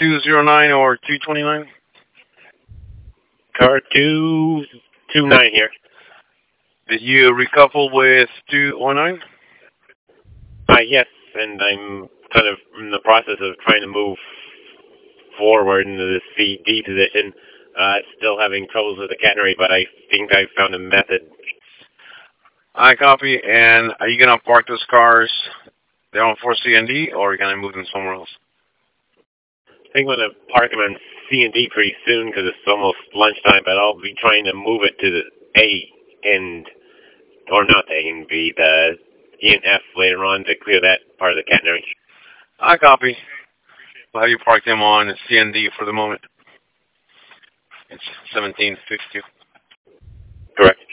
209 or 229? Car 229 here. Did you recouple with 209? Yes, and I'm kind of in the process of trying to move forward into the CD position. Still having troubles with the catenary, but I think I found a method. I copy. And are you going to park those cars down for CND, or are you going to move them somewhere else? I think I'm going to park them on C and D pretty soon because it's almost lunchtime, but I'll be trying to move it to the A and, or not the A and B, the E and F later on to clear that part of the catenary. I copy. I'll have you park them on CND for the moment. It's 1762. Correct.